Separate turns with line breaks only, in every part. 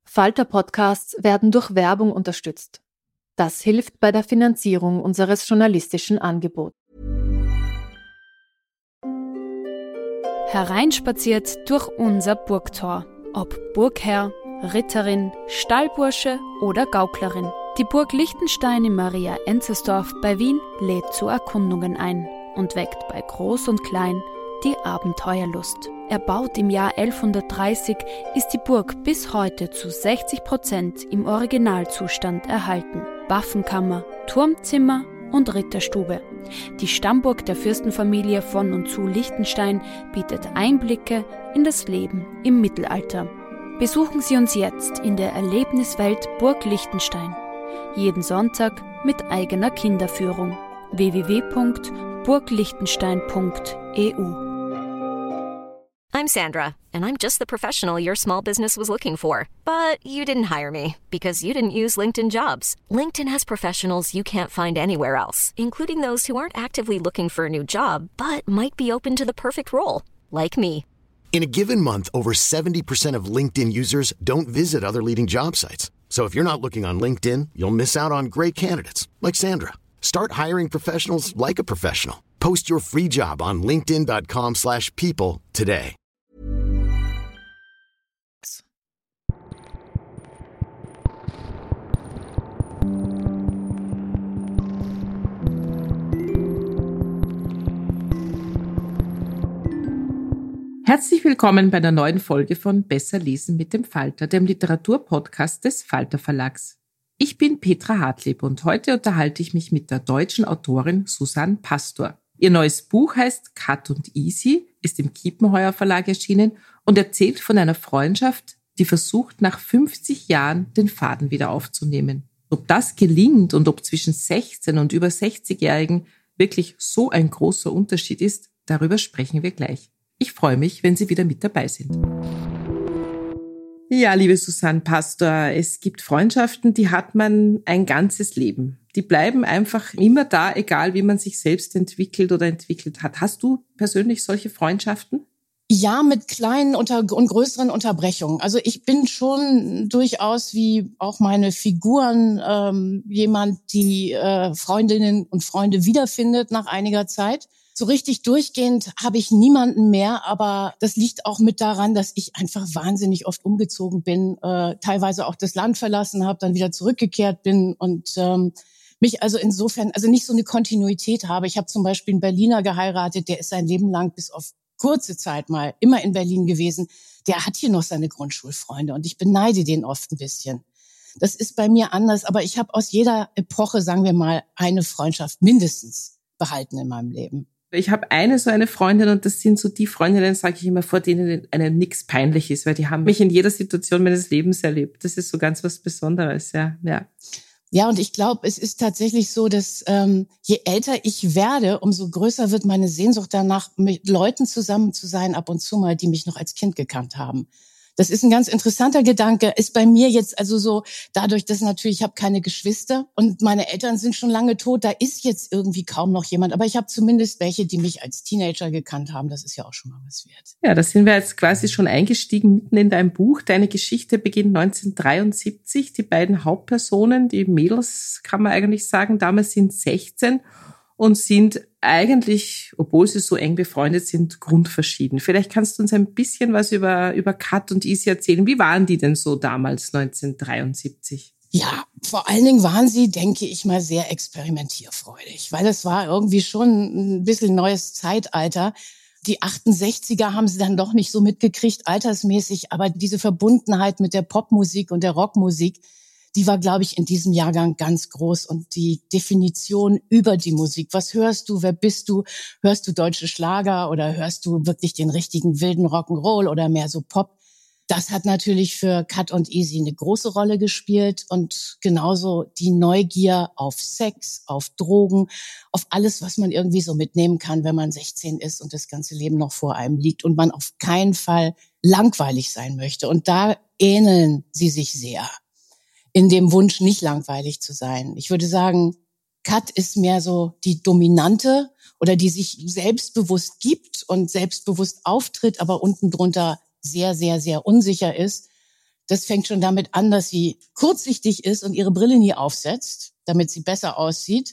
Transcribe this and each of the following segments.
Falter-Podcasts werden durch Werbung unterstützt. Das hilft bei der Finanzierung unseres journalistischen Angebots.
Hereinspaziert durch unser Burgtor. Ob Burgherr, Ritterin, Stallbursche oder Gauklerin. Die Burg Liechtenstein in Maria-Enzersdorf bei Wien lädt zu Erkundungen ein und weckt bei Groß und Klein die Abenteuerlust. Erbaut im Jahr 1130 ist die Burg bis heute zu 60% im Originalzustand erhalten. Waffenkammer, Turmzimmer und Ritterstube. Die Stammburg der Fürstenfamilie von und zu Liechtenstein bietet Einblicke in das Leben im Mittelalter. Besuchen Sie uns jetzt in der Erlebniswelt Burg Liechtenstein. Jeden Sonntag mit eigener Kinderführung. www.burgliechtenstein.eu.
I'm Sandra, and I'm just the professional your small business was looking for. But you didn't hire me because you didn't use LinkedIn Jobs. LinkedIn has professionals you can't find anywhere else, including those who aren't actively looking for a new job, but might be open to the perfect role, like me.
In a given month, over 70% of LinkedIn users don't visit other leading job sites. So if you're not looking on LinkedIn, you'll miss out on great candidates like Sandra. Start hiring professionals like a professional. Post your free job on linkedin.com/people today.
Herzlich willkommen bei einer neuen Folge von Besser lesen mit dem Falter, dem Literaturpodcast des Falter Verlags. Ich bin Petra Hartlieb und heute unterhalte ich mich mit der deutschen Autorin Susanne Pastor. Ihr neues Buch heißt Kat und Easy, ist im Kiepenheuer Verlag erschienen und erzählt von einer Freundschaft, die versucht, nach 50 Jahren den Faden wieder aufzunehmen. Ob das gelingt und ob zwischen 16- und über 60-Jährigen wirklich so ein großer Unterschied ist, darüber sprechen wir gleich. Ich freue mich, wenn Sie wieder mit dabei sind. Ja, liebe Susanne Pastor, es gibt Freundschaften, die hat man ein ganzes Leben. Die bleiben einfach immer da, egal wie man sich selbst entwickelt oder entwickelt hat. Hast du persönlich solche Freundschaften?
Ja, mit kleinen und größeren Unterbrechungen. Also ich bin schon durchaus wie auch meine Figuren jemand, die Freundinnen und Freunde wiederfindet nach einiger Zeit. So richtig durchgehend habe ich niemanden mehr, aber das liegt auch mit daran, dass ich einfach wahnsinnig oft umgezogen bin, teilweise auch das Land verlassen habe, dann wieder zurückgekehrt bin und mich also insofern also nicht so eine Kontinuität habe. Ich habe zum Beispiel einen Berliner geheiratet, der ist sein Leben lang bis auf kurze Zeit mal immer in Berlin gewesen. Der hat hier noch seine Grundschulfreunde und ich beneide den oft ein bisschen. Das ist bei mir anders, aber ich habe aus jeder Epoche, sagen wir mal, eine Freundschaft mindestens behalten in meinem Leben.
Ich habe so eine Freundin und das sind so die Freundinnen, sage ich immer, vor denen einem nichts peinlich ist, weil die haben mich in jeder Situation meines Lebens erlebt. Das ist so ganz was Besonderes, ja.
Ja, und ich glaube, es ist tatsächlich so, dass je älter ich werde, umso größer wird meine Sehnsucht danach, mit Leuten zusammen zu sein, ab und zu mal, die mich noch als Kind gekannt haben. Das ist ein ganz interessanter Gedanke, ist bei mir jetzt also so, dadurch, dass natürlich, ich habe keine Geschwister und meine Eltern sind schon lange tot, da ist jetzt irgendwie kaum noch jemand, aber ich habe zumindest welche, die mich als Teenager gekannt haben, das ist ja auch schon mal was wert.
Ja, da sind wir jetzt quasi schon eingestiegen mitten in deinem Buch. Deine Geschichte beginnt 1973, die beiden Hauptpersonen, die Mädels, kann man eigentlich sagen, damals sind 16 und sind eigentlich, obwohl sie so eng befreundet sind, grundverschieden. Vielleicht kannst du uns ein bisschen was über Kat und Easy erzählen. Wie waren die denn so damals 1973?
Ja, vor allen Dingen waren sie, denke ich mal, sehr experimentierfreudig, weil es war irgendwie schon ein bisschen neues Zeitalter. Die 68er haben sie dann doch nicht so mitgekriegt, altersmäßig, aber diese Verbundenheit mit der Popmusik und der Rockmusik, die war, glaube ich, in diesem Jahrgang ganz groß. Und die Definition über die Musik, was hörst du, wer bist du, hörst du deutsche Schlager oder hörst du wirklich den richtigen wilden Rock'n'Roll oder mehr so Pop, das hat natürlich für Kat und Easy eine große Rolle gespielt und genauso die Neugier auf Sex, auf Drogen, auf alles, was man irgendwie so mitnehmen kann, wenn man 16 ist und das ganze Leben noch vor einem liegt und man auf keinen Fall langweilig sein möchte. Und da ähneln sie sich sehr in dem Wunsch, nicht langweilig zu sein. Ich würde sagen, Kat ist mehr so die Dominante oder die sich selbstbewusst gibt und selbstbewusst auftritt, aber unten drunter sehr, sehr, sehr unsicher ist. Das fängt schon damit an, dass sie kurzsichtig ist und ihre Brille nie aufsetzt, damit sie besser aussieht.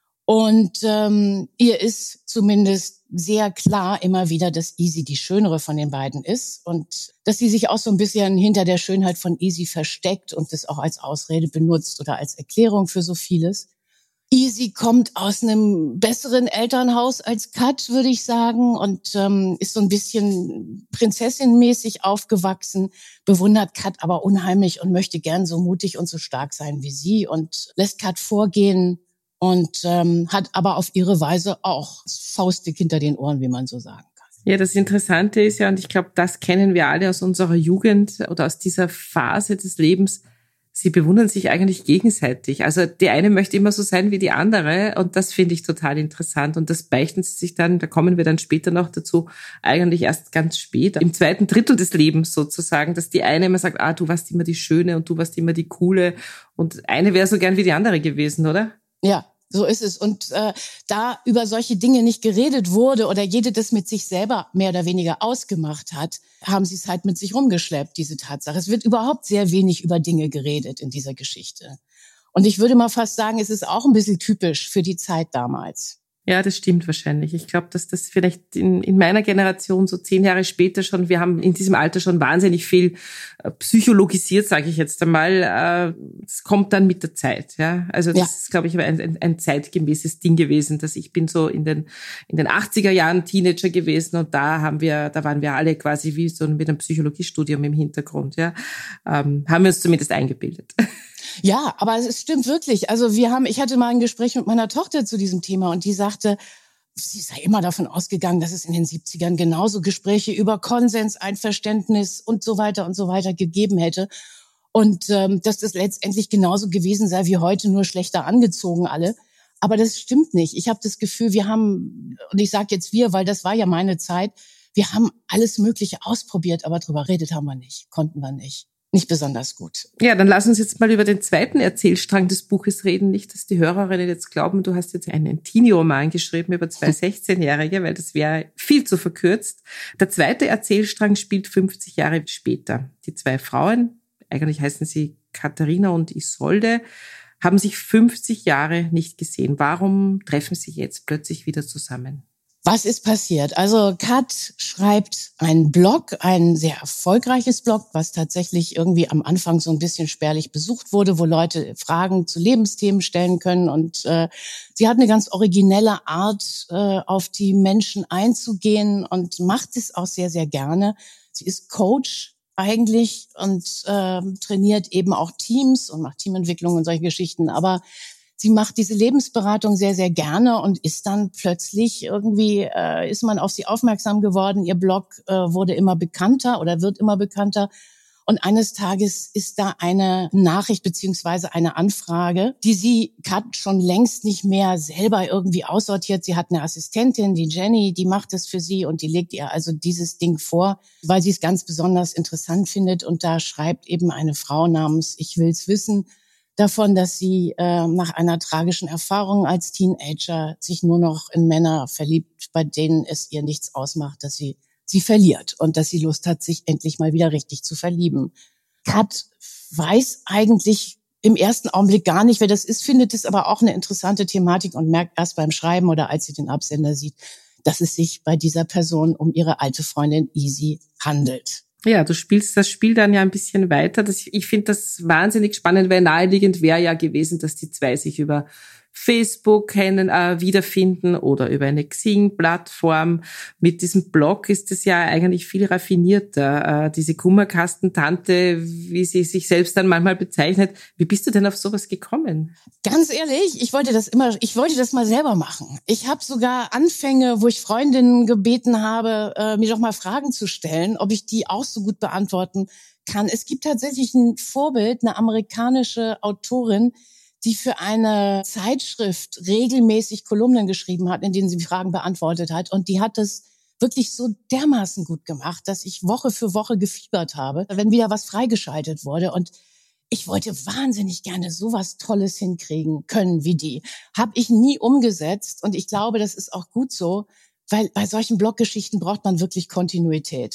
Und ihr ist zumindest sehr klar immer wieder, dass Easy die Schönere von den beiden ist und dass sie sich auch so ein bisschen hinter der Schönheit von Easy versteckt und das auch als Ausrede benutzt oder als Erklärung für so vieles. Easy kommt aus einem besseren Elternhaus als Kat, würde ich sagen, und ist so ein bisschen prinzessinmäßig aufgewachsen, bewundert Kat aber unheimlich und möchte gern so mutig und so stark sein wie sie und lässt Kat vorgehen und hat aber auf ihre Weise auch faustdick hinter den Ohren, wie man so sagen kann.
Ja, das Interessante ist ja, und ich glaube, das kennen wir alle aus unserer Jugend oder aus dieser Phase des Lebens, sie bewundern sich eigentlich gegenseitig. Also die eine möchte immer so sein wie die andere und das finde ich total interessant. Und das beichten sie sich dann, da kommen wir dann später noch dazu, eigentlich erst ganz spät, im zweiten Drittel des Lebens sozusagen, dass die eine immer sagt, du warst immer die Schöne und du warst immer die Coole und eine wäre so gern wie die andere gewesen, oder?
Ja. So ist es. Und da über solche Dinge nicht geredet wurde oder jede das mit sich selber mehr oder weniger ausgemacht hat, haben sie es halt mit sich rumgeschleppt, diese Tatsache. Es wird überhaupt sehr wenig über Dinge geredet in dieser Geschichte. Und ich würde mal fast sagen, es ist auch ein bisschen typisch für die Zeit damals.
Ja, das stimmt wahrscheinlich. Ich glaube, dass das vielleicht in meiner Generation so 10 Jahre später schon, wir haben in diesem Alter schon wahnsinnig viel psychologisiert, sage ich jetzt einmal. Es kommt dann mit der Zeit. Ja, also das ist, glaube ich, ein zeitgemäßes Ding gewesen, dass ich bin so in den 80er Jahren Teenager gewesen und da waren wir alle quasi wie so mit einem Psychologiestudium im Hintergrund. Ja, haben wir uns zumindest eingebildet.
Ja, aber es stimmt wirklich. Also ich hatte mal ein Gespräch mit meiner Tochter zu diesem Thema und die sagte, sie sei immer davon ausgegangen, dass es in den 70ern genauso Gespräche über Konsens, Einverständnis und so weiter gegeben hätte. Und dass das letztendlich genauso gewesen sei wie heute, nur schlechter angezogen alle. Aber das stimmt nicht. Ich habe das Gefühl, und ich sage jetzt wir, weil das war ja meine Zeit, wir haben alles Mögliche ausprobiert, aber drüber redet haben wir nicht, konnten wir nicht. Nicht besonders gut.
Ja, dann lass uns jetzt mal über den zweiten Erzählstrang des Buches reden. Nicht, dass die Hörerinnen jetzt glauben, du hast jetzt einen Teenie-Roman geschrieben über 2 16-Jährige, weil das wäre viel zu verkürzt. Der zweite Erzählstrang spielt 50 Jahre später. Die 2 Frauen, eigentlich heißen sie Katharina und Isolde, haben sich 50 Jahre nicht gesehen. Warum treffen sie jetzt plötzlich wieder zusammen?
Was ist passiert? Also Kat schreibt einen Blog, ein sehr erfolgreiches Blog, was tatsächlich irgendwie am Anfang so ein bisschen spärlich besucht wurde, wo Leute Fragen zu Lebensthemen stellen können. Und sie hat eine ganz originelle Art, auf die Menschen einzugehen und macht es auch sehr, sehr gerne. Sie ist Coach eigentlich und trainiert eben auch Teams und macht Teamentwicklung und solche Geschichten. Aber sie macht diese Lebensberatung sehr, sehr gerne und ist dann plötzlich irgendwie, ist man auf sie aufmerksam geworden. Ihr Blog wurde immer bekannter oder wird immer bekannter. Und eines Tages ist da eine Nachricht beziehungsweise eine Anfrage, die sie Kat schon längst nicht mehr selber irgendwie aussortiert. Sie hat eine Assistentin, die Jenny, die macht es für sie und die legt ihr also dieses Ding vor, weil sie es ganz besonders interessant findet. Und da schreibt eben eine Frau namens Ich will's wissen, davon, dass sie nach einer tragischen Erfahrung als Teenager sich nur noch in Männer verliebt, bei denen es ihr nichts ausmacht, dass sie verliert und dass sie Lust hat, sich endlich mal wieder richtig zu verlieben. Kat weiß eigentlich im ersten Augenblick gar nicht, wer das ist, findet es aber auch eine interessante Thematik und merkt erst beim Schreiben oder als sie den Absender sieht, dass es sich bei dieser Person um ihre alte Freundin Easy handelt.
Ja, du spielst das Spiel dann ja ein bisschen weiter. Ich finde das wahnsinnig spannend, weil naheliegend wäre ja gewesen, dass die 2 sich über Facebook wiederfinden oder über eine Xing-Plattform. Mit diesem Blog ist es ja eigentlich viel raffinierter. Diese Kummerkastentante, wie sie sich selbst dann manchmal bezeichnet. Wie bist du denn auf sowas gekommen?
Ganz ehrlich, ich wollte das mal selber machen. Ich habe sogar Anfänge, wo ich Freundinnen gebeten habe, mir doch mal Fragen zu stellen, ob ich die auch so gut beantworten kann. Es gibt tatsächlich ein Vorbild, eine amerikanische Autorin, die für eine Zeitschrift regelmäßig Kolumnen geschrieben hat, in denen sie Fragen beantwortet hat. Und die hat es wirklich so dermaßen gut gemacht, dass ich Woche für Woche gefiebert habe, wenn wieder was freigeschaltet wurde. Und ich wollte wahnsinnig gerne sowas Tolles hinkriegen können wie die. Habe ich nie umgesetzt. Und ich glaube, das ist auch gut so, weil bei solchen Bloggeschichten braucht man wirklich Kontinuität.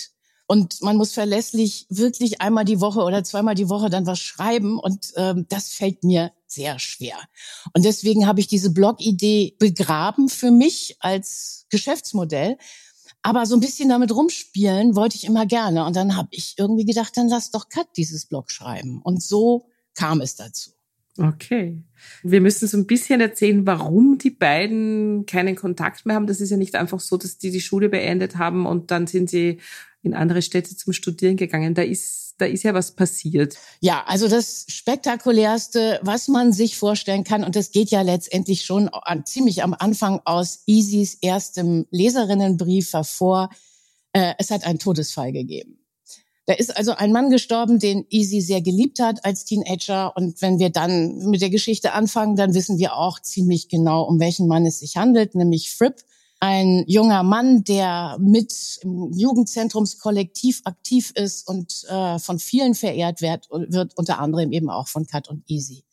Und man muss verlässlich wirklich einmal die Woche oder zweimal die Woche dann was schreiben. Und das fällt mir sehr schwer. Und deswegen habe ich diese Blog-Idee begraben für mich als Geschäftsmodell. Aber so ein bisschen damit rumspielen wollte ich immer gerne. Und dann habe ich irgendwie gedacht, dann lass doch Kat dieses Blog schreiben. Und so kam es dazu.
Okay. Wir müssen so ein bisschen erzählen, warum die beiden keinen Kontakt mehr haben. Das ist ja nicht einfach so, dass die Schule beendet haben und dann sind sie in andere Städte zum Studieren gegangen. Da ist ja was passiert.
Ja, also das Spektakulärste, was man sich vorstellen kann, und das geht ja letztendlich schon ziemlich am Anfang aus Isis erstem Leserinnenbrief hervor, es hat einen Todesfall gegeben. Da ist also ein Mann gestorben, den Isi sehr geliebt hat als Teenager. Und wenn wir dann mit der Geschichte anfangen, dann wissen wir auch ziemlich genau, um welchen Mann es sich handelt, nämlich Fripp. Ein junger Mann, der mit im Jugendzentrumskollektiv aktiv ist und von vielen verehrt wird, unter anderem eben auch von Kat und Isi.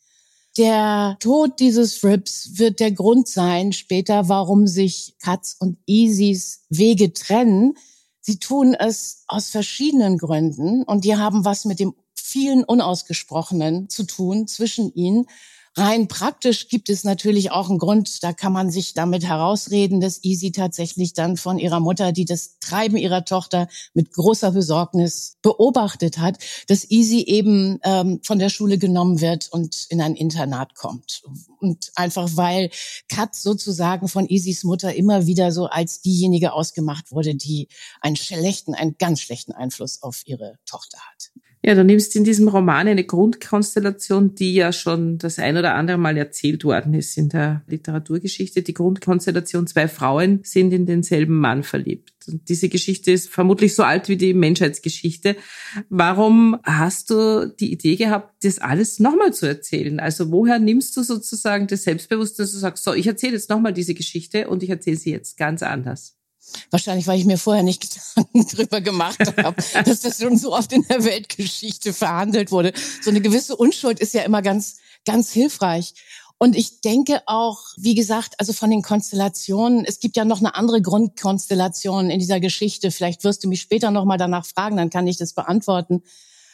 Der Tod dieses Fripps wird der Grund sein später, warum sich Kats und Isis Wege trennen. Sie tun es aus verschiedenen Gründen und die haben was mit dem vielen Unausgesprochenen zu tun zwischen ihnen. Rein praktisch gibt es natürlich auch einen Grund, da kann man sich damit herausreden, dass Isi tatsächlich dann von ihrer Mutter, die das Treiben ihrer Tochter mit großer Besorgnis beobachtet hat, dass Isi eben von der Schule genommen wird und in ein Internat kommt. Und einfach weil Kat sozusagen von Isis Mutter immer wieder so als diejenige ausgemacht wurde, die einen ganz schlechten Einfluss auf ihre Tochter hat.
Ja, du nimmst in diesem Roman eine Grundkonstellation, die ja schon das ein oder andere Mal erzählt worden ist in der Literaturgeschichte. Die Grundkonstellation, 2 Frauen sind in denselben Mann verliebt. Und diese Geschichte ist vermutlich so alt wie die Menschheitsgeschichte. Warum hast du die Idee gehabt, das alles nochmal zu erzählen? Also woher nimmst du sozusagen das Selbstbewusstsein, dass du sagst, so, ich erzähle jetzt nochmal diese Geschichte und ich erzähle sie jetzt ganz anders?
Wahrscheinlich, weil ich mir vorher nicht Gedanken drüber gemacht habe, dass das schon so oft in der Weltgeschichte verhandelt wurde. So eine gewisse Unschuld ist ja immer ganz, ganz hilfreich. Und ich denke auch, wie gesagt, also von den Konstellationen, es gibt ja noch eine andere Grundkonstellation in dieser Geschichte. Vielleicht wirst du mich später nochmal danach fragen, dann kann ich das beantworten.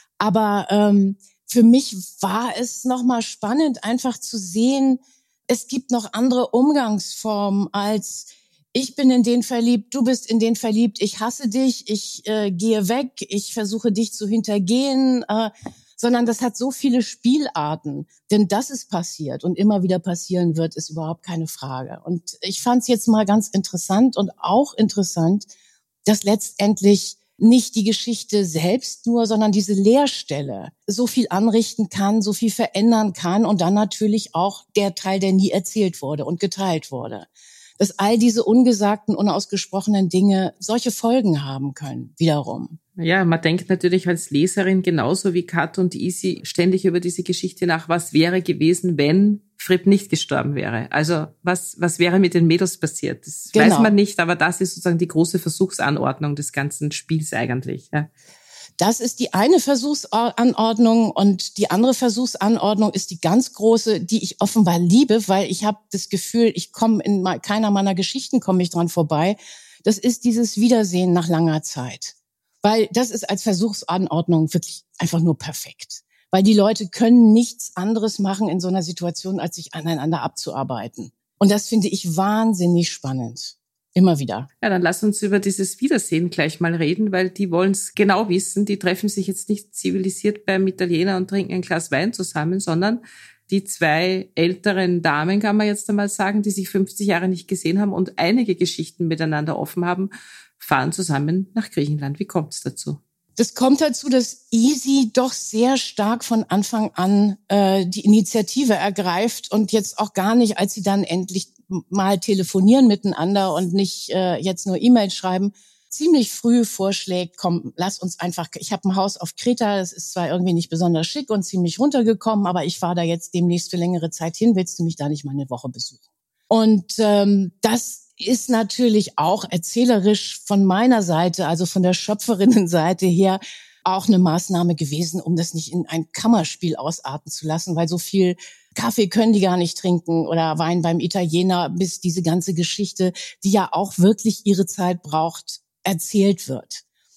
Aber für mich war es nochmal spannend, einfach zu sehen, es gibt noch andere Umgangsformen als ich bin in den verliebt, du bist in den verliebt, ich hasse dich, ich gehe weg, ich versuche dich zu hintergehen, sondern das hat so viele Spielarten. Denn dass es passiert und immer wieder passieren wird, ist überhaupt keine Frage. Und ich fand es jetzt mal ganz interessant und auch interessant, dass letztendlich nicht die Geschichte selbst nur, sondern diese Leerstelle so viel anrichten kann, so viel verändern kann und dann natürlich auch der Teil, der nie erzählt wurde und geteilt wurde. Dass all diese ungesagten, unausgesprochenen Dinge solche Folgen haben können, wiederum.
Ja, man denkt natürlich als Leserin genauso wie Kat und Isi ständig über diese Geschichte nach, was wäre gewesen, wenn Fripp nicht gestorben wäre. Also was wäre mit den Mädels passiert? Das weiß man nicht, aber das ist sozusagen die große Versuchsanordnung des ganzen Spiels eigentlich. Ja.
Das ist die eine Versuchsanordnung und die andere Versuchsanordnung ist die ganz große, die ich offenbar liebe, weil ich habe das Gefühl, ich komme in keiner meiner Geschichten komme ich dran vorbei. Das ist dieses Wiedersehen nach langer Zeit. Weil das ist als Versuchsanordnung wirklich einfach nur perfekt. Weil die Leute können nichts anderes machen in so einer Situation, als sich aneinander abzuarbeiten. Und das finde ich wahnsinnig spannend. Immer wieder.
Ja, dann lass uns über dieses Wiedersehen gleich mal reden, weil die wollen es genau wissen. Die treffen sich jetzt nicht zivilisiert beim Italiener und trinken ein Glas Wein zusammen, sondern die 2 älteren Damen, kann man jetzt einmal sagen, die sich 50 Jahre nicht gesehen haben und einige Geschichten miteinander offen haben, fahren zusammen nach Griechenland. Wie kommt es dazu?
Das kommt dazu, dass Isi doch sehr stark von Anfang an die Initiative ergreift und jetzt auch gar nicht, als sie dann endlich mal telefonieren miteinander und nicht jetzt nur E-Mails schreiben, ziemlich früh vorschlägt, komm, lass uns einfach, ich habe ein Haus auf Kreta, das ist zwar irgendwie nicht besonders schick und ziemlich runtergekommen, aber ich fahre da jetzt demnächst für längere Zeit hin, willst du mich da nicht mal eine Woche besuchen? Und das ist natürlich auch erzählerisch von meiner Seite, also von der Schöpferinnenseite her, auch eine Maßnahme gewesen, um das nicht in ein Kammerspiel ausarten zu lassen, weil so viel Kaffee können die gar nicht trinken oder Wein beim Italiener, bis diese ganze Geschichte, die ja auch wirklich ihre Zeit braucht, erzählt wird.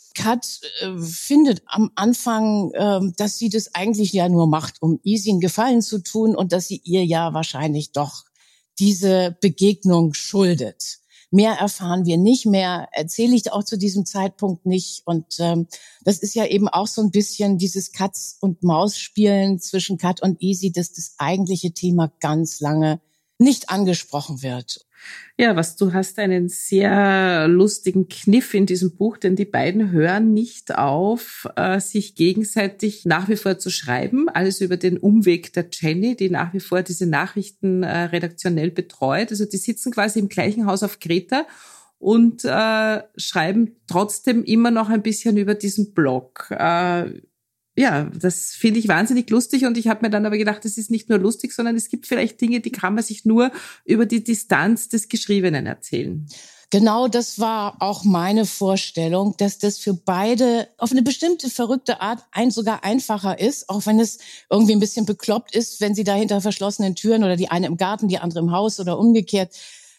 Kat findet am Anfang, dass sie das eigentlich ja nur macht, um Easy einen Gefallen zu tun und dass sie ihr ja wahrscheinlich doch diese Begegnung schuldet. Mehr erfahren wir nicht, mehr erzähle ich auch zu diesem Zeitpunkt nicht. Und das ist ja eben auch so ein bisschen dieses Katz-und-Maus-Spielen zwischen Kat und Easy, dass das eigentliche Thema ganz lange nicht angesprochen wird.
Ja, du hast einen sehr lustigen Kniff in diesem Buch, denn die beiden hören nicht auf, sich gegenseitig nach wie vor zu schreiben. Alles über den Umweg der Jenny, die nach wie vor diese Nachrichten redaktionell betreut. Also die sitzen quasi im gleichen Haus auf Kreta und schreiben trotzdem immer noch ein bisschen über diesen Blog. Ja, das finde ich wahnsinnig lustig und ich habe mir dann aber gedacht, es ist nicht nur lustig, sondern es gibt vielleicht Dinge, die kann man sich nur über die Distanz des Geschriebenen erzählen.
Genau, das war auch meine Vorstellung, dass das für beide auf eine bestimmte verrückte Art sogar einfacher ist, auch wenn es irgendwie ein bisschen bekloppt ist, wenn sie da hinter verschlossenen Türen oder die eine im Garten, die andere im Haus oder umgekehrt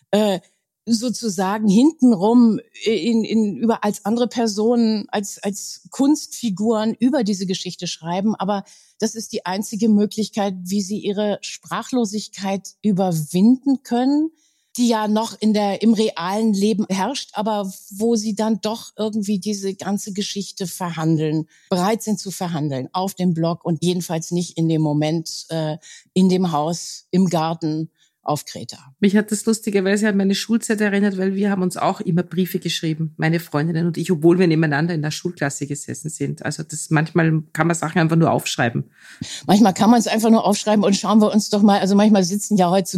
sozusagen hintenrum über als andere Personen, als Kunstfiguren über diese Geschichte schreiben. Aber das ist die einzige Möglichkeit, wie sie ihre Sprachlosigkeit überwinden können, die ja noch im realen Leben herrscht, aber wo sie dann doch irgendwie diese ganze Geschichte bereit sind zu verhandeln, auf dem Blog und jedenfalls nicht in dem Moment in dem Haus, im Garten, auf Kreta.
Mich hat das lustigerweise an meine Schulzeit erinnert, weil wir haben uns auch immer Briefe geschrieben, meine Freundinnen und ich, obwohl wir nebeneinander in der Schulklasse gesessen sind. Also manchmal kann man Sachen einfach nur aufschreiben.
Manchmal kann man es einfach nur aufschreiben und schauen wir uns doch mal, also manchmal sitzen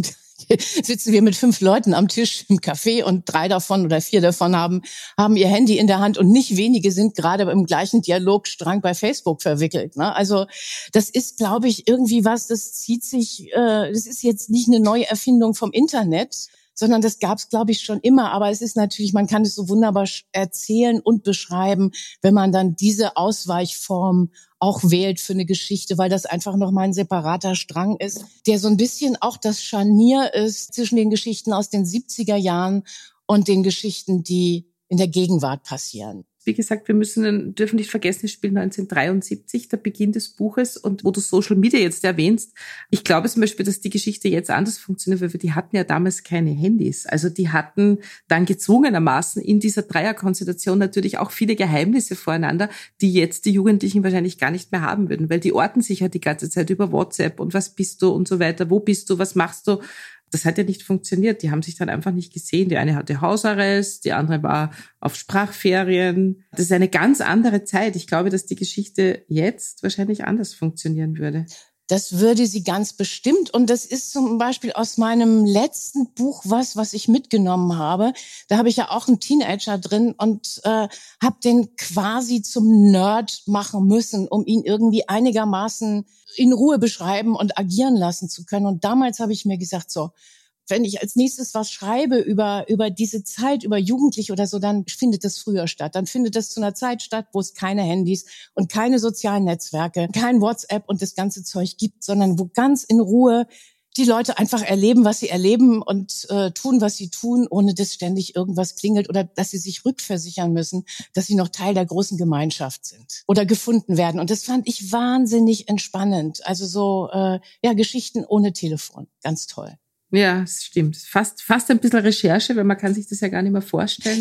wir mit 5 Leuten am Tisch im Café und 3 davon oder 4 davon haben ihr Handy in der Hand und nicht wenige sind gerade im gleichen Dialogstrang bei Facebook verwickelt. Ne? Also das ist, glaube ich, irgendwie was, das zieht sich, das ist jetzt nicht eine neue Erfindung vom Internet, sondern das gab es, glaube ich, schon immer. Aber es ist natürlich, man kann es so wunderbar erzählen und beschreiben, wenn man dann diese Ausweichform auch wählt für eine Geschichte, weil das einfach nochmal ein separater Strang ist, der so ein bisschen auch das Scharnier ist zwischen den Geschichten aus den 70er Jahren und den Geschichten, die in der Gegenwart passieren.
Wie gesagt, dürfen nicht vergessen, es spielt 1973, der Beginn des Buches, und wo du Social Media jetzt erwähnst. Ich glaube zum Beispiel, dass die Geschichte jetzt anders funktioniert, weil die hatten ja damals keine Handys. Also die hatten dann gezwungenermaßen in dieser Dreierkonstellation natürlich auch viele Geheimnisse voreinander, die jetzt die Jugendlichen wahrscheinlich gar nicht mehr haben würden, weil die orten sich ja die ganze Zeit über WhatsApp und was bist du und so weiter, wo bist du, was machst du? Das hat ja nicht funktioniert. Die haben sich dann einfach nicht gesehen. Die eine hatte Hausarrest, die andere war auf Sprachferien. Das ist eine ganz andere Zeit. Ich glaube, dass die Geschichte jetzt wahrscheinlich anders funktionieren würde.
Das würde sie ganz bestimmt. Und das ist zum Beispiel aus meinem letzten Buch was ich mitgenommen habe. Da habe ich ja auch einen Teenager drin und habe den quasi zum Nerd machen müssen, um ihn irgendwie einigermaßen in Ruhe beschreiben und agieren lassen zu können. Und damals habe ich mir gesagt, so, wenn ich als nächstes was schreibe über diese Zeit, über Jugendliche oder so, dann findet das früher statt. Dann findet das zu einer Zeit statt, wo es keine Handys und keine sozialen Netzwerke, kein WhatsApp und das ganze Zeug gibt, sondern wo ganz in Ruhe die Leute einfach erleben, was sie erleben und tun, was sie tun, ohne dass ständig irgendwas klingelt oder dass sie sich rückversichern müssen, dass sie noch Teil der großen Gemeinschaft sind oder gefunden werden. Und das fand ich wahnsinnig entspannend. Also so Geschichten ohne Telefon. Ganz toll.
Ja, es stimmt. Fast ein bisschen Recherche, weil man kann sich das ja gar nicht mehr vorstellen.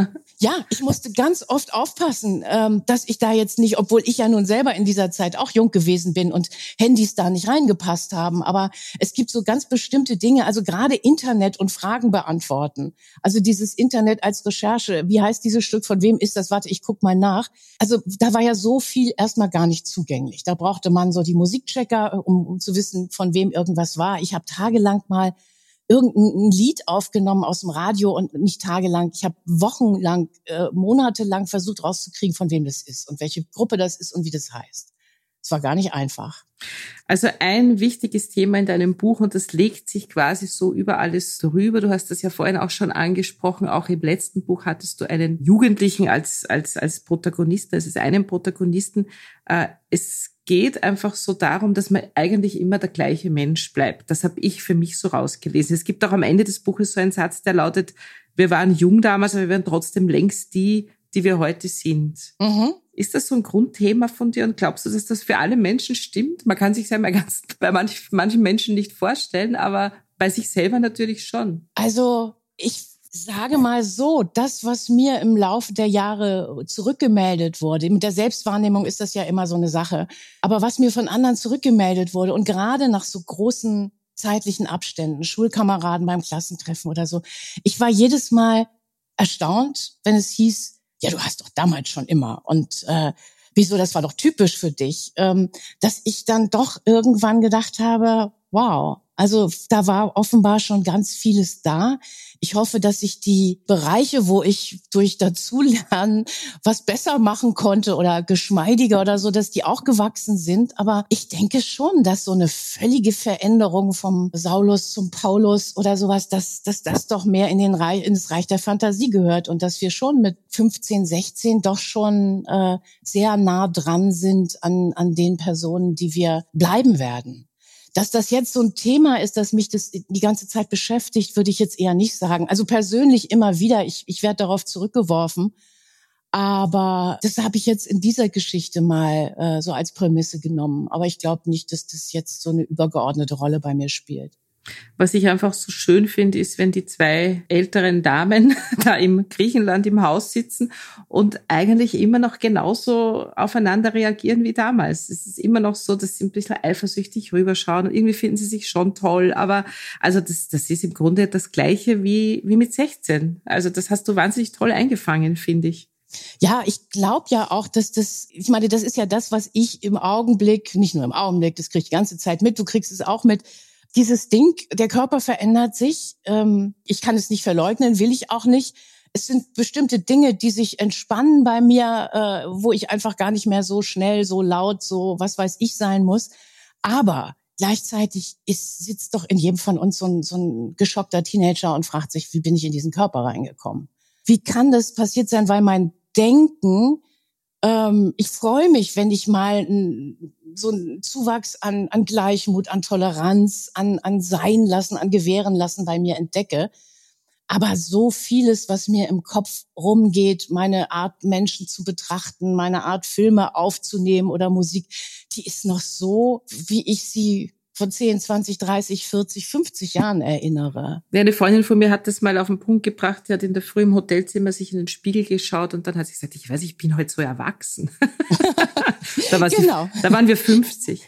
Ja, ich musste ganz oft aufpassen, dass ich da jetzt nicht, obwohl ich ja nun selber in dieser Zeit auch jung gewesen bin und Handys da nicht reingepasst haben. Aber es gibt so ganz bestimmte Dinge, also gerade Internet und Fragen beantworten. Also dieses Internet als Recherche. Wie heißt dieses Stück? Von wem ist das? Warte, ich guck mal nach. Also da war ja so viel erstmal gar nicht zugänglich. Da brauchte man so die Musikchecker, um zu wissen, von wem irgendwas war. Ich habe tagelang mal irgendein Lied aufgenommen aus dem Radio und nicht tagelang. Ich habe wochenlang, monatelang versucht rauszukriegen, von wem das ist und welche Gruppe das ist und wie das heißt. Es war gar nicht einfach.
Also ein wichtiges Thema in deinem Buch, und das legt sich quasi so über alles drüber. Du hast das ja vorhin auch schon angesprochen. Auch im letzten Buch hattest du einen Jugendlichen als Protagonisten, also einen Protagonisten. Es geht einfach so darum, dass man eigentlich immer der gleiche Mensch bleibt. Das habe ich für mich so rausgelesen. Es gibt auch am Ende des Buches so einen Satz, der lautet: Wir waren jung damals, aber wir waren trotzdem längst die die wir heute sind. Mhm. Ist das so ein Grundthema von dir und glaubst du, dass das für alle Menschen stimmt? Man kann sich ja bei manchen Menschen nicht vorstellen, aber bei sich selber natürlich schon.
Also ich sage mal so, das, was mir im Laufe der Jahre zurückgemeldet wurde, mit der Selbstwahrnehmung ist das ja immer so eine Sache, aber was mir von anderen zurückgemeldet wurde und gerade nach so großen zeitlichen Abständen, Schulkameraden beim Klassentreffen oder so, ich war jedes Mal erstaunt, wenn es hieß, ja, du hast doch damals schon immer und wieso, das war doch typisch für dich, dass ich dann doch irgendwann gedacht habe, wow, also da war offenbar schon ganz vieles da. Ich hoffe, dass ich die Bereiche, wo ich durch Dazulernen was besser machen konnte oder geschmeidiger oder so, dass die auch gewachsen sind. Aber ich denke schon, dass so eine völlige Veränderung vom Saulus zum Paulus oder sowas, dass das doch mehr ins Reich der Fantasie gehört und dass wir schon mit 15, 16 doch schon sehr nah dran sind an den Personen, die wir bleiben werden. Dass das jetzt so ein Thema ist, dass mich das die ganze Zeit beschäftigt, würde ich jetzt eher nicht sagen. Also persönlich immer wieder, ich werde darauf zurückgeworfen. Aber das habe ich jetzt in dieser Geschichte mal so als Prämisse genommen. Aber ich glaube nicht, dass das jetzt so eine übergeordnete Rolle bei mir spielt.
Was ich einfach so schön finde, ist, wenn die zwei älteren Damen da im Griechenland im Haus sitzen und eigentlich immer noch genauso aufeinander reagieren wie damals. Es ist immer noch so, dass sie ein bisschen eifersüchtig rüberschauen und irgendwie finden sie sich schon toll. Aber also das ist im Grunde das Gleiche wie mit 16. Also das hast du wahnsinnig toll eingefangen, finde ich.
Ja, ich glaube ja auch, dass das ist ja das, was ich im Augenblick, nicht nur im Augenblick, das kriege ich die ganze Zeit mit, du kriegst es auch mit, dieses Ding, der Körper verändert sich. Ich kann es nicht verleugnen, will ich auch nicht. Es sind bestimmte Dinge, die sich entspannen bei mir, wo ich einfach gar nicht mehr so schnell, so laut, so was weiß ich sein muss. Aber gleichzeitig sitzt doch in jedem von uns so ein geschockter Teenager und fragt sich, wie bin ich in diesen Körper reingekommen? Wie kann das passiert sein? Weil mein Denken, ich freue mich, wenn ich mal so einen Zuwachs an Gleichmut, an Toleranz, an Sein lassen, an Gewähren lassen bei mir entdecke. Aber so vieles, was mir im Kopf rumgeht, meine Art, Menschen zu betrachten, meine Art, Filme aufzunehmen oder Musik, die ist noch so, wie ich sie von 10, 20, 30, 40, 50 Jahren erinnere.
Ja, eine Freundin von mir hat das mal auf den Punkt gebracht, die hat in der Früh im Hotelzimmer sich in den Spiegel geschaut und dann hat sie gesagt, ich weiß, ich bin heute so erwachsen. Da waren wir 50.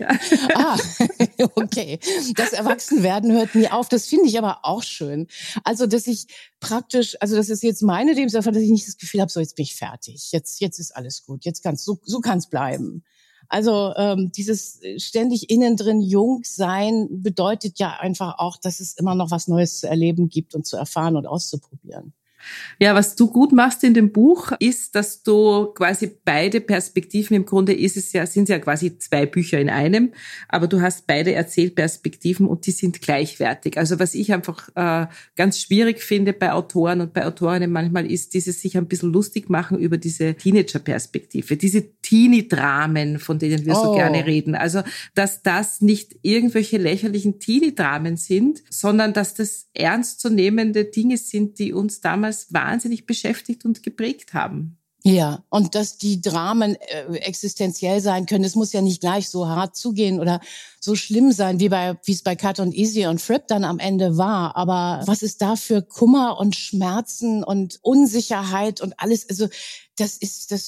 Okay. Das Erwachsenwerden hört nie auf. Das finde ich aber auch schön. Also, dass ich praktisch, also das ist jetzt meine Lebenserfahrung, dass ich nicht das Gefühl habe, so jetzt bin ich fertig. Jetzt ist alles gut. Jetzt so kann's bleiben. Also dieses ständig innen drin jung sein bedeutet ja einfach auch, dass es immer noch was Neues zu erleben gibt und zu erfahren und auszuprobieren.
Ja, was du gut machst in dem Buch, ist, dass du quasi beide Perspektiven, im Grunde sind ja quasi zwei Bücher in einem, aber du hast beide Erzählperspektiven und die sind gleichwertig. Also was ich einfach ganz schwierig finde bei Autoren und bei Autorinnen manchmal ist dieses sich ein bisschen lustig machen über diese Teenager-Perspektive, diese Teenie-Dramen, von denen wir so gerne reden. Also, dass das nicht irgendwelche lächerlichen Teenie-Dramen sind, sondern dass das ernstzunehmende Dinge sind, die uns damals wahnsinnig beschäftigt und geprägt haben.
Ja, und dass die Dramen existenziell sein können. Es muss ja nicht gleich so hart zugehen oder so schlimm sein, wie es bei Cut und Easy und Fripp dann am Ende war. Aber was ist da für Kummer und Schmerzen und Unsicherheit und alles? Also das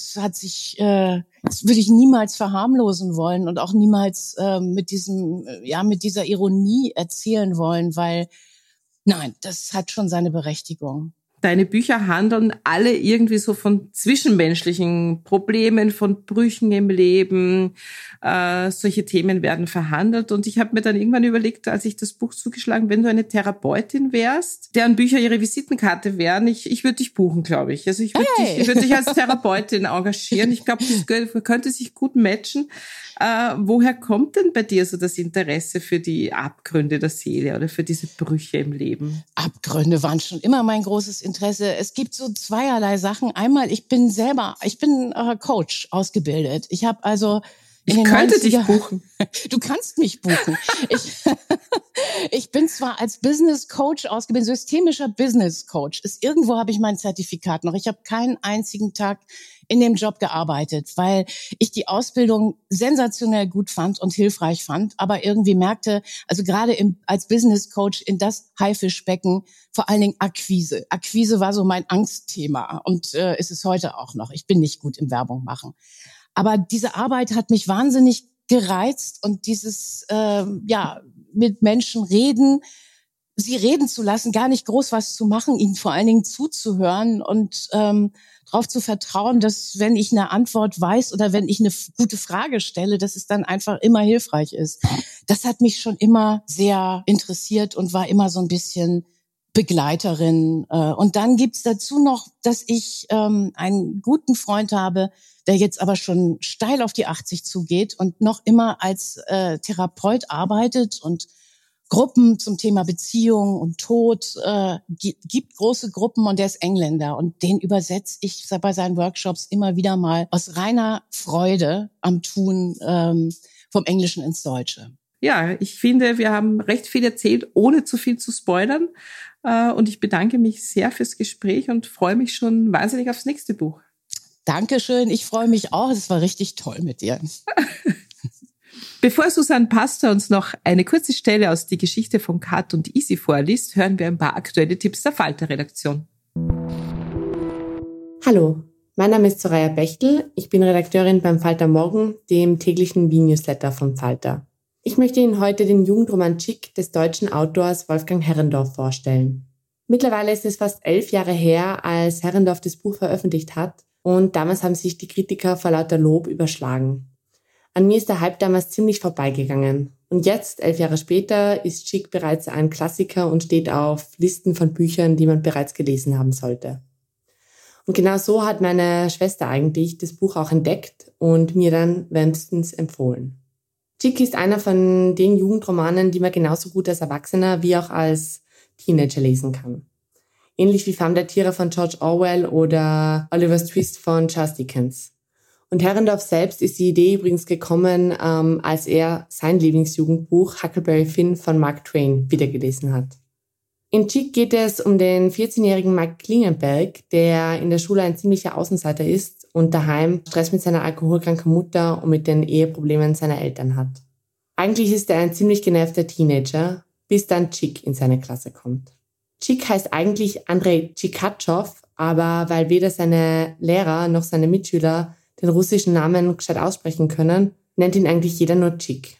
würde ich niemals verharmlosen wollen und auch niemals mit dieser Ironie erzählen wollen, weil nein, das hat schon seine Berechtigung.
Deine Bücher handeln alle irgendwie so von zwischenmenschlichen Problemen, von Brüchen im Leben. Solche Themen werden verhandelt. Und ich habe mir dann irgendwann überlegt, als ich das Buch zugeschlagen, wenn du eine Therapeutin wärst, deren Bücher ihre Visitenkarte wären, ich würde dich buchen, glaube ich. Also ich würde dich als Therapeutin engagieren. Ich glaube, das könnte sich gut matchen. Woher kommt denn bei dir so das Interesse für die Abgründe der Seele oder für diese Brüche im Leben?
Abgründe waren schon immer mein großes Interesse. Es gibt so zweierlei Sachen. Einmal, ich bin Coach ausgebildet. Ich habe also
Ich könnte dich buchen.
Du kannst mich buchen. Ich bin zwar als Business Coach ausgebildet, systemischer Business Coach. Irgendwo habe ich mein Zertifikat noch. Ich habe keinen einzigen Tag in dem Job gearbeitet, weil ich die Ausbildung sensationell gut fand und hilfreich fand, aber irgendwie merkte, also gerade als Business Coach in das Haifischbecken, vor allen Dingen Akquise. Akquise war so mein Angstthema und ist es heute auch noch. Ich bin nicht gut im Werbung machen. Aber diese Arbeit hat mich wahnsinnig gereizt und dieses, mit Menschen reden, sie reden zu lassen, gar nicht groß was zu machen, ihnen vor allen Dingen zuzuhören und darauf zu vertrauen, dass wenn ich eine Antwort weiß oder wenn ich eine gute Frage stelle, dass es dann einfach immer hilfreich ist. Das hat mich schon immer sehr interessiert und war immer so ein bisschen Begleiterin. Und dann gibt's dazu noch, dass ich einen guten Freund habe, der jetzt aber schon steil auf die 80 zugeht und noch immer als Therapeut arbeitet und Gruppen zum Thema Beziehung und Tod, gibt große Gruppen und der ist Engländer und den übersetze ich bei seinen Workshops immer wieder mal aus reiner Freude am Tun vom Englischen ins Deutsche.
Ja, ich finde, wir haben recht viel erzählt, ohne zu viel zu spoilern und ich bedanke mich sehr fürs Gespräch und freue mich schon wahnsinnig aufs nächste Buch.
Dankeschön, ich freue mich auch, es war richtig toll mit dir.
Bevor Susanne Pastor uns noch eine kurze Stelle aus Die Geschichte von Kat und Easy vorliest, hören wir ein paar aktuelle Tipps der Falter-Redaktion.
Hallo, mein Name ist Soraya Bechtel. Ich bin Redakteurin beim Falter Morgen, dem täglichen Wien-Newsletter von Falter. Ich möchte Ihnen heute den Jugendroman Chick des deutschen Autors Wolfgang Herrendorf vorstellen. Mittlerweile ist es fast 11 Jahre her, als Herrendorf das Buch veröffentlicht hat und damals haben sich die Kritiker vor lauter Lob überschlagen. An mir ist der Hype damals ziemlich vorbeigegangen. Und jetzt, 11 Jahre später, ist Chick bereits ein Klassiker und steht auf Listen von Büchern, die man bereits gelesen haben sollte. Und genau so hat meine Schwester eigentlich das Buch auch entdeckt und mir dann wärmstens empfohlen. Chick ist einer von den Jugendromanen, die man genauso gut als Erwachsener wie auch als Teenager lesen kann. Ähnlich wie Femme der Tiere von George Orwell oder Oliver's Twist von Charles Dickens. Und Herrendorf selbst ist die Idee übrigens gekommen, als er sein Lieblingsjugendbuch Huckleberry Finn von Mark Twain wiedergelesen hat. In Chick geht es um den 14-jährigen Mike Klingenberg, der in der Schule ein ziemlicher Außenseiter ist und daheim Stress mit seiner alkoholkranken Mutter und mit den Eheproblemen seiner Eltern hat. Eigentlich ist er ein ziemlich genervter Teenager, bis dann Chick in seine Klasse kommt. Chick heißt eigentlich Andrei Chikatschow, aber weil weder seine Lehrer noch seine Mitschüler den russischen Namen gescheit aussprechen können, nennt ihn eigentlich jeder nur Chick.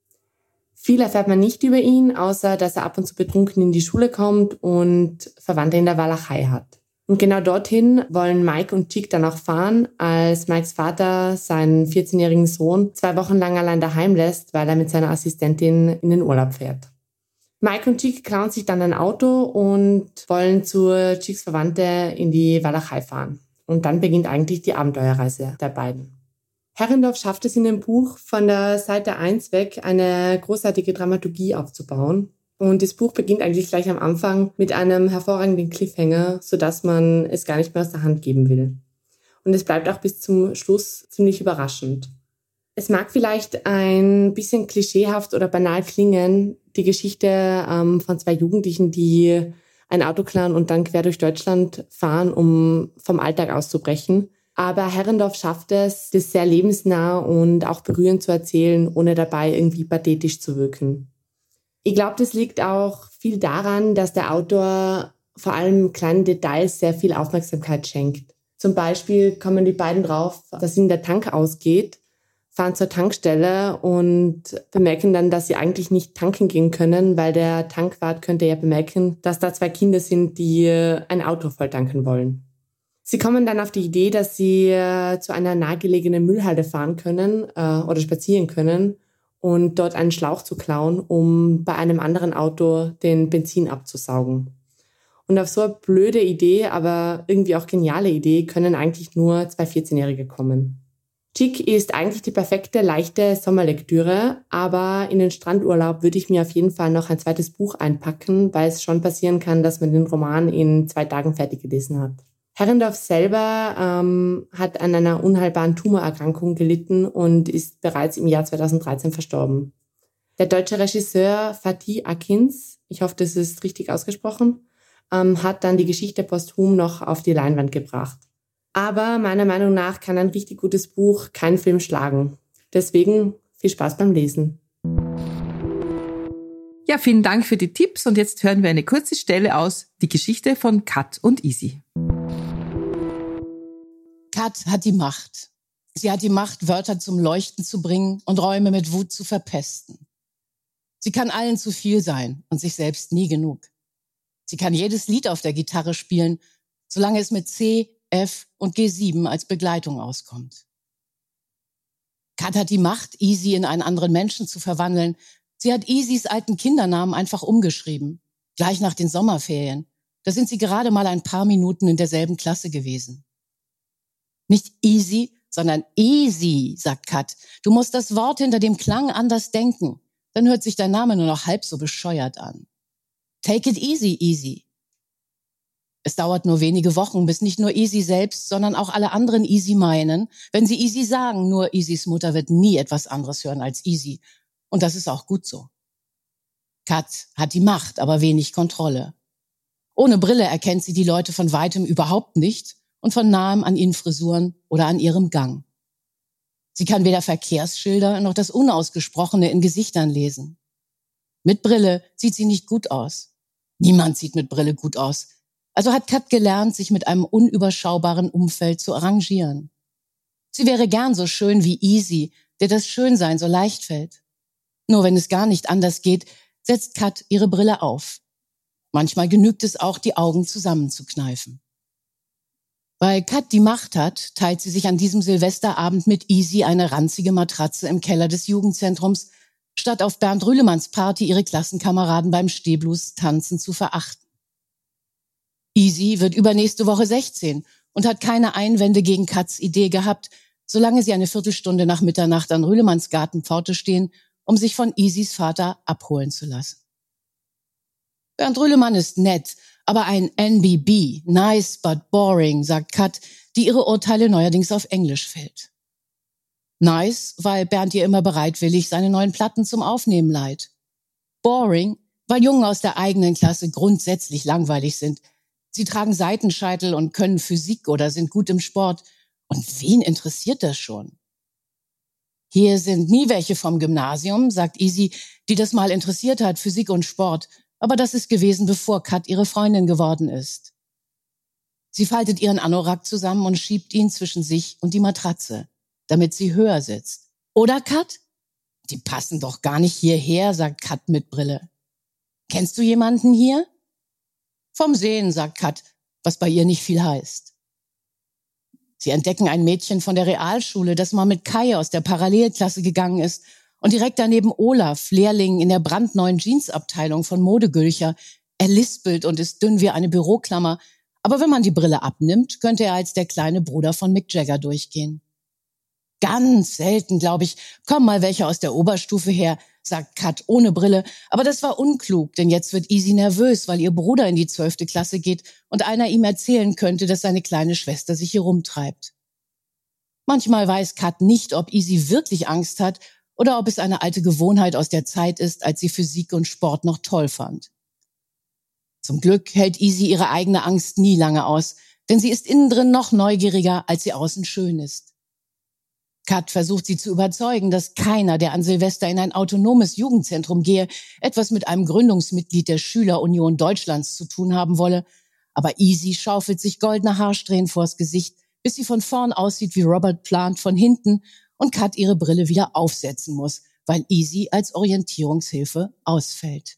Viel erfährt man nicht über ihn, außer dass er ab und zu betrunken in die Schule kommt und Verwandte in der Walachei hat. Und genau dorthin wollen Mike und Chick dann auch fahren, als Mikes Vater seinen 14-jährigen Sohn 2 Wochen lang allein daheim lässt, weil er mit seiner Assistentin in den Urlaub fährt. Mike und Chick klauen sich dann ein Auto und wollen zu Chicks Verwandte in die Walachei fahren. Und dann beginnt eigentlich die Abenteuerreise der beiden. Herrendorf schafft es in dem Buch, von der Seite 1 weg eine großartige Dramaturgie aufzubauen. Und das Buch beginnt eigentlich gleich am Anfang mit einem hervorragenden Cliffhanger, sodass man es gar nicht mehr aus der Hand geben will. Und es bleibt auch bis zum Schluss ziemlich überraschend. Es mag vielleicht ein bisschen klischeehaft oder banal klingen, die Geschichte von 2 Jugendlichen, die ein Auto klauen und dann quer durch Deutschland fahren, um vom Alltag auszubrechen. Aber Herrendorf schafft es, das sehr lebensnah und auch berührend zu erzählen, ohne dabei irgendwie pathetisch zu wirken. Ich glaube, das liegt auch viel daran, dass der Autor vor allem kleinen Details sehr viel Aufmerksamkeit schenkt. Zum Beispiel kommen die beiden drauf, dass ihnen der Tank ausgeht, fahren zur Tankstelle und bemerken dann, dass sie eigentlich nicht tanken gehen können, weil der Tankwart könnte ja bemerken, dass da 2 Kinder sind, die ein Auto voll tanken wollen. Sie kommen dann auf die Idee, dass sie zu einer nahegelegenen Müllhalde fahren können oder spazieren können und dort einen Schlauch zu klauen, um bei einem anderen Auto den Benzin abzusaugen. Und auf so eine blöde Idee, aber irgendwie auch geniale Idee, können eigentlich nur 2 14-Jährige kommen. Chick ist eigentlich die perfekte, leichte Sommerlektüre, aber in den Strandurlaub würde ich mir auf jeden Fall noch ein zweites Buch einpacken, weil es schon passieren kann, dass man den Roman in 2 Tagen fertig gelesen hat. Herrendorf selber hat an einer unheilbaren Tumorerkrankung gelitten und ist bereits im Jahr 2013 verstorben. Der deutsche Regisseur Fatih Akins, ich hoffe, das ist richtig ausgesprochen, hat dann die Geschichte posthum noch auf die Leinwand gebracht. Aber meiner Meinung nach kann ein richtig gutes Buch keinen Film schlagen. Deswegen viel Spaß beim Lesen.
Ja, vielen Dank für die Tipps und jetzt hören wir eine kurze Stelle aus, die Geschichte von Kat und Easy.
Kat hat die Macht. Sie hat die Macht, Wörter zum Leuchten zu bringen und Räume mit Wut zu verpesten. Sie kann allen zu viel sein und sich selbst nie genug. Sie kann jedes Lied auf der Gitarre spielen, solange es mit C, F und G7 als Begleitung auskommt. Kat hat die Macht, Easy in einen anderen Menschen zu verwandeln. Sie hat Easys alten Kindernamen einfach umgeschrieben. Gleich nach den Sommerferien. Da sind sie gerade mal ein paar Minuten in derselben Klasse gewesen. Nicht Easy, sondern Easy, sagt Kat. Du musst das Wort hinter dem Klang anders denken. Dann hört sich dein Name nur noch halb so bescheuert an. Take it easy, Easy. Es dauert nur wenige Wochen, bis nicht nur Easy selbst, sondern auch alle anderen Easy meinen, wenn sie Easy sagen, nur Easys Mutter wird nie etwas anderes hören als Easy. Und das ist auch gut so. Kat hat die Macht, aber wenig Kontrolle. Ohne Brille erkennt sie die Leute von weitem überhaupt nicht und von nahem an ihren Frisuren oder an ihrem Gang. Sie kann weder Verkehrsschilder noch das Unausgesprochene in Gesichtern lesen. Mit Brille sieht sie nicht gut aus. Niemand sieht mit Brille gut aus. Also hat Kat gelernt, sich mit einem unüberschaubaren Umfeld zu arrangieren. Sie wäre gern so schön wie Easy, der das Schönsein so leicht fällt. Nur wenn es gar nicht anders geht, setzt Kat ihre Brille auf. Manchmal genügt es auch, die Augen zusammenzukneifen. Weil Kat die Macht hat, teilt sie sich an diesem Silvesterabend mit Easy eine ranzige Matratze im Keller des Jugendzentrums, statt auf Bernd Rühlemanns Party ihre Klassenkameraden beim Stehblues tanzen zu verachten. Easy wird übernächste Woche 16 und hat keine Einwände gegen Kats Idee gehabt, solange sie eine Viertelstunde nach Mitternacht an Rühlemanns Gartenpforte stehen, um sich von Easys Vater abholen zu lassen. Bernd Rühlemann ist nett, aber ein NBB, nice but boring, sagt Kat, die ihre Urteile neuerdings auf Englisch fällt. Nice, weil Bernd ihr immer bereitwillig seine neuen Platten zum Aufnehmen leiht. Boring, weil Jungen aus der eigenen Klasse grundsätzlich langweilig sind. Sie tragen Seitenscheitel und können Physik oder sind gut im Sport. Und wen interessiert das schon? Hier sind nie welche vom Gymnasium, sagt Easy, die das mal interessiert hat, Physik und Sport. Aber das ist gewesen, bevor Kat ihre Freundin geworden ist. Sie faltet ihren Anorak zusammen und schiebt ihn zwischen sich und die Matratze, damit sie höher sitzt. Oder, Kat? Die passen doch gar nicht hierher, sagt Kat mit Brille. Kennst du jemanden hier? Vom Sehen, sagt Kat, was bei ihr nicht viel heißt. Sie entdecken ein Mädchen von der Realschule, das mal mit Kai aus der Parallelklasse gegangen ist und direkt daneben Olaf, Lehrling in der brandneuen Jeansabteilung von Modegülcher. Er lispelt und ist dünn wie eine Büroklammer, aber wenn man die Brille abnimmt, könnte er als der kleine Bruder von Mick Jagger durchgehen. Ganz selten, glaube ich, kommen mal welche aus der Oberstufe her, sagt Kat ohne Brille, aber das war unklug, denn jetzt wird Easy nervös, weil ihr Bruder in die 12. Klasse geht und einer ihm erzählen könnte, dass seine kleine Schwester sich hier rumtreibt. Manchmal weiß Kat nicht, ob Easy wirklich Angst hat oder ob es eine alte Gewohnheit aus der Zeit ist, als sie Physik und Sport noch toll fand. Zum Glück hält Easy ihre eigene Angst nie lange aus, denn sie ist innen drin noch neugieriger, als sie außen schön ist. Kat versucht sie zu überzeugen, dass keiner, der an Silvester in ein autonomes Jugendzentrum gehe, etwas mit einem Gründungsmitglied der Schülerunion Deutschlands zu tun haben wolle. Aber Easy schaufelt sich goldene Haarsträhnen vors Gesicht, bis sie von vorn aussieht wie Robert Plant von hinten und Kat ihre Brille wieder aufsetzen muss, weil Easy als Orientierungshilfe ausfällt.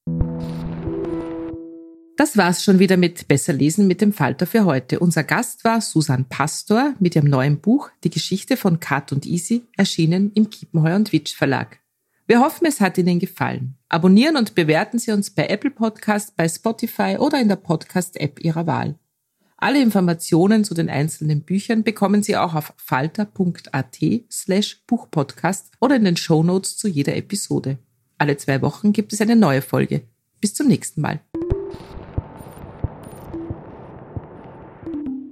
Das war's schon wieder mit Besser lesen mit dem Falter für heute. Unser Gast war Susan Pastor mit ihrem neuen Buch Die Geschichte von Kat und Easy, erschienen im Kiepenheuer & Witsch Verlag. Wir hoffen, es hat Ihnen gefallen. Abonnieren und bewerten Sie uns bei Apple Podcast, bei Spotify oder in der Podcast-App Ihrer Wahl. Alle Informationen zu den einzelnen Büchern bekommen Sie auch auf falter.at/Buchpodcast oder in den Shownotes zu jeder Episode. Alle 2 Wochen gibt es eine neue Folge. Bis zum nächsten Mal.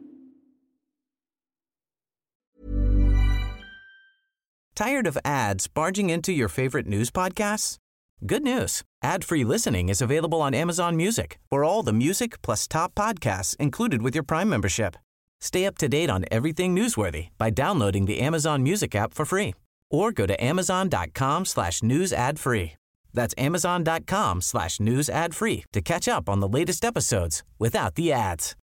Tired of ads barging into your favorite news podcasts? Good news. Ad-free listening is available on Amazon Music for all the music plus top podcasts included with your Prime membership. Stay up to date on everything newsworthy by downloading the Amazon Music app for free or go to amazon.com/news ad free. That's amazon.com/news ad free to catch up on the latest episodes without the ads.